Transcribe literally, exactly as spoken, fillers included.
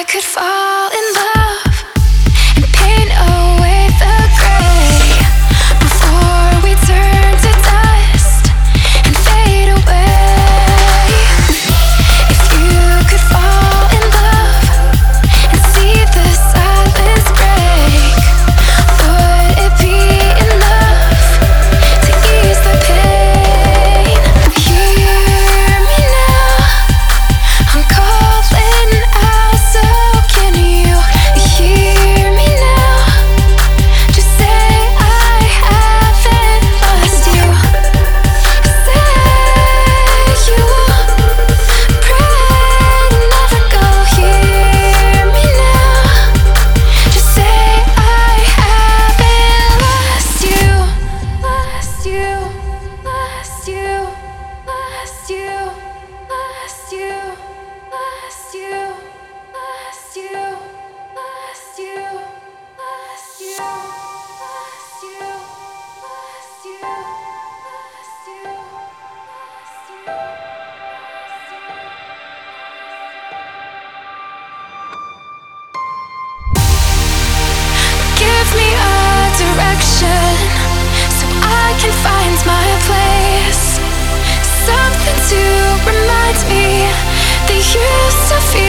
could fall in love and paint away the gray before we turn to dust and fade away. If you could fall in love and see the silence break, would it be enough to ease the pain? Hear me now, I'm calling out, so can you hear me now? Just say I haven't lost you. Say you pray to never go. Hear me now. Just say I haven't lost you. Lost you. Lost you. Lost you. Lost you. Lost you. Lost you. Lost you. Lost you. Lost you. Lost you. Lost you. Lost you. Give me a direction so I can find my place. Something to remind me that you still feel